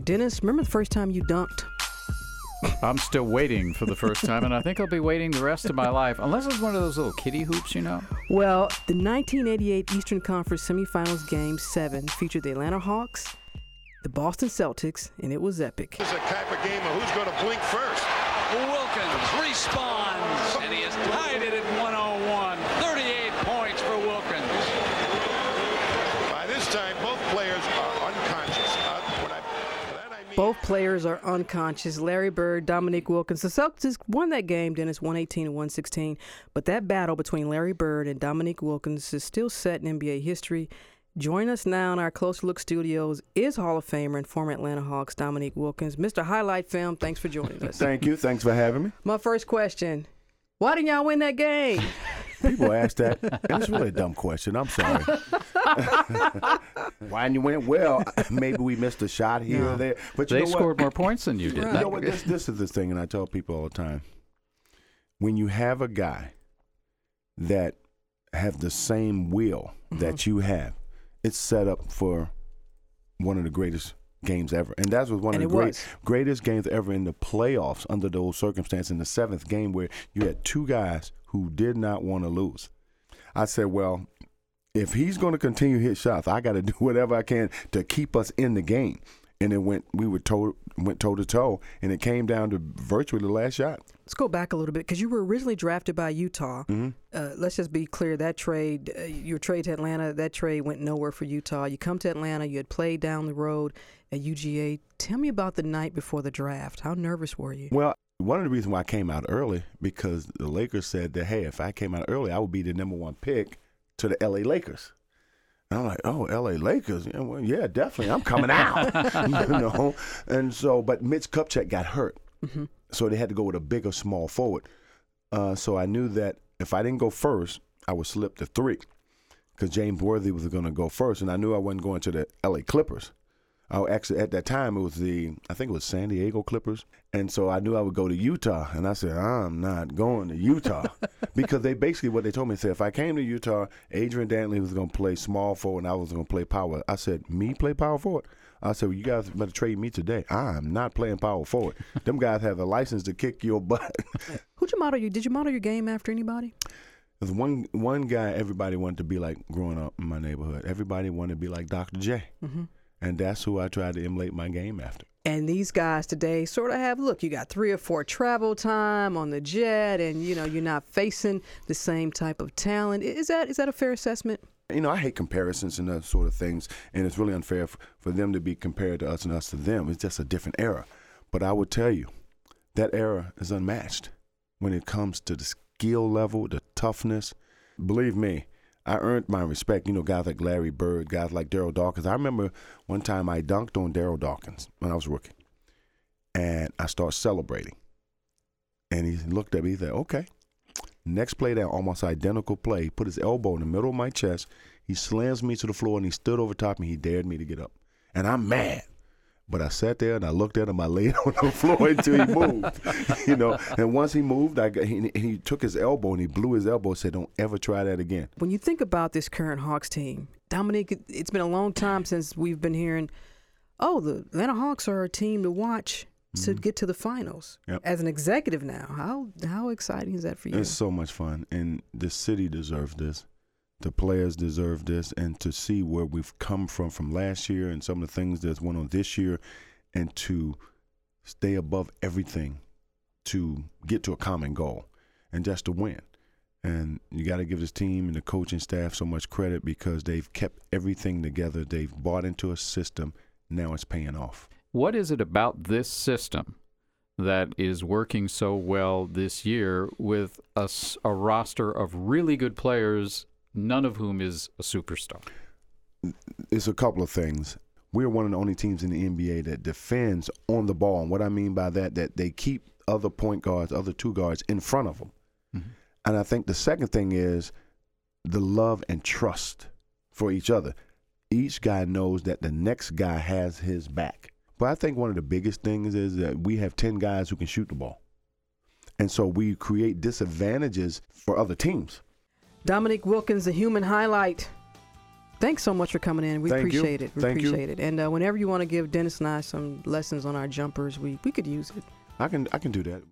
Dennis, remember the first time you dunked? I'm still waiting for the first time, and I think I'll be waiting the rest of my life, unless it's one of those little kiddie hoops, you know? Well, the 1988 Eastern Conference Semifinals Game 7 featured the Atlanta Hawks, the Boston Celtics, and it was epic. It's a type of game of who's going to blink first. Wilkins responds, and he has tied it at 101. 38 points for Wilkins. By this time, both players are unconscious. Both players are unconscious. Larry Bird, Dominique Wilkins. The Celtics won that game, Dennis, 118-116. But that battle between Larry Bird and Dominique Wilkins is still set in NBA history. Join us now in our Close Look studios is Hall of Famer and former Atlanta Hawks Dominique Wilkins. Mr. Highlight Film, thanks for joining us. Thank you. Thanks for having me. My first question, why didn't y'all win that game? People ask that, and it's really a dumb question. I'm sorry. Why didn't you win? Well, maybe we missed a shot here or there. But they scored more points than you did. You know what? This is the thing, and I tell people all the time. When you have a guy that have the same will that you have, it's set up for one of the greatest games ever. And that was one of the greatest games ever in the playoffs under those circumstances in the seventh game where you had two guys who did not want to lose. I said, well, if he's going to continue to hit shots, I got to do whatever I can to keep us in the game. And it went toe to toe, and it came down to virtually the last shot. Let's go back a little bit because you were originally drafted by Utah. Let's just be clear, that trade, your trade to Atlanta, that trade went nowhere for Utah. You come to Atlanta, you had played down the road at UGA. Tell me about the night before the draft. How nervous were you? Well, one of the reasons why I came out early, because the Lakers said that, hey, if I came out early, I would be the number one pick to the L.A. Lakers. And I'm like, oh, L.A. Lakers? Yeah, well, yeah, definitely. I'm coming out. You know? And so, but Mitch Kupchak got hurt. So they had to go with a bigger small forward. So I knew that if I didn't go first, I would slip to 3 because James Worthy was going to go first. And I knew I wasn't going to the L.A. Clippers. Actually, at that time, it was I think it was San Diego Clippers. And so I knew I would go to Utah. And I said, I'm not going to Utah. Because they basically, what they told me, said, if I came to Utah, Adrian Dantley was going to play small forward and I was going to play power. I said, me play power forward? I said, well, you guys better trade me today. I'm not playing power forward. Them guys have a license to kick your butt. Who'd you model? Did you model your game after anybody? There's one guy everybody wanted to be like growing up in my neighborhood. Everybody wanted to be like Dr. J. And that's who I tried to emulate my game after. And these guys today sort of have, look, you got 3 or 4 travel time on the jet, and, you know, you're not facing the same type of talent. Is that a fair assessment? You know, I hate comparisons and those sort of things, and it's really unfair for them to be compared to us and us to them. It's just a different era. But I would tell you, that era is unmatched when it comes to the skill level, the toughness. Believe me, I earned my respect. You know, guys like Larry Bird, guys like Daryl Dawkins. I remember one time I dunked on Daryl Dawkins when I was a rookie, and I started celebrating. And he looked at me, he said, okay. Next play, that almost identical play, he put his elbow in the middle of my chest. He slams me to the floor, and he stood over top me. He dared me to get up. And I'm mad. But I sat there, and I looked at him. I laid on the floor until he moved. You know, and once he moved, he took his elbow, and he blew his elbow and said, don't ever try that again. When you think about this current Hawks team, Dominique, it's been a long time since we've been hearing, oh, the Atlanta Hawks are a team to watch to get to the finals. Yep. As an executive now, how exciting is that for you? It's so much fun, and the city deserves this. The players deserve this, and to see where we've come from last year and some of the things that's went on this year, and to stay above everything to get to a common goal and just to win. And you got to give this team and the coaching staff so much credit because they've kept everything together. They've bought into a system. Now it's paying off. What is it about this system that is working so well this year with a roster of really good players, none of whom is a superstar? It's a couple of things. We're one of the only teams in the NBA that defends on the ball. And what I mean by that they keep other point guards, other two guards in front of them. And I think the second thing is the love and trust for each other. Each guy knows that the next guy has his back. But I think one of the biggest things is that we have 10 guys who can shoot the ball. And so we create disadvantages for other teams. Dominique Wilkins, the human highlight. Thanks so much for coming in. We Thank you. appreciate it. We Thank you. appreciate it. And whenever you want to give Dennis and I some lessons on our jumpers, we could use it. I can do that.